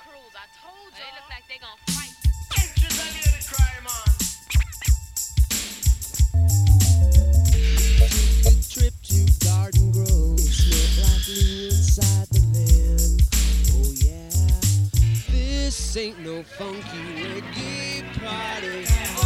crews. I told you. They look like they gonna fight. Just a lady cry, man. A trip to Garden Grove, smelled like Lou inside the van. Oh yeah, this ain't no funky reggae party.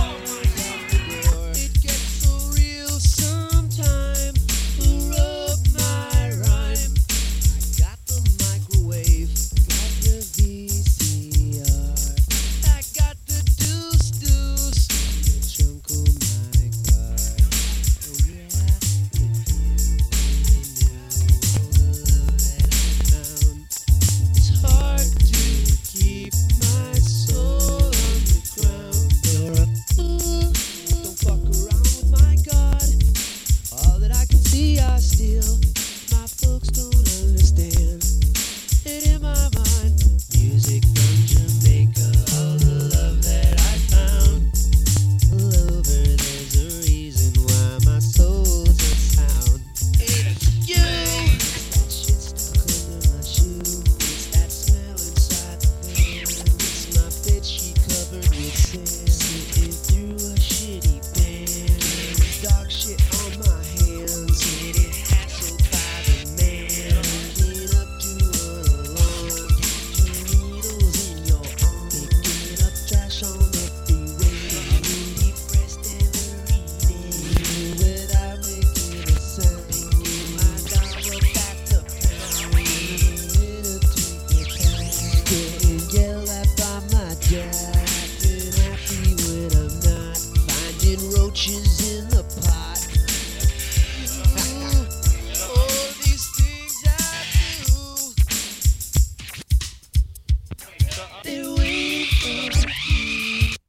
It gets so real sometime. Rub my rhyme. I got the microwave, got the VCR, I got the deuce in the trunk of my car. Oh yeah, if you only knew all the love that I found. It's hard to keep my soul on the ground. You're a fool, don't fuck around with my God. All that I can see I steal. My folks don't understand it in my mind. Music from Jamaica, all the love that I found. Lover, there's a reason why my soul's unsound. It's you. That shit stuck under my shoe. It's that smell inside the van. It's my bedsheet covered with sand. Sitting through a shitty band. Dog shit on my hands. Getting hassled by the man. Waking up to an alarm. 2 needles in your arm. Picking up trash on the freeway. Depressed every day. Without making a sound. Picking my dollar back to pound. In a tweaker cat. Getting yelled at by my dad. Been happy when I'm not. Finding roaches in the pot. All these things I do. They're waiting for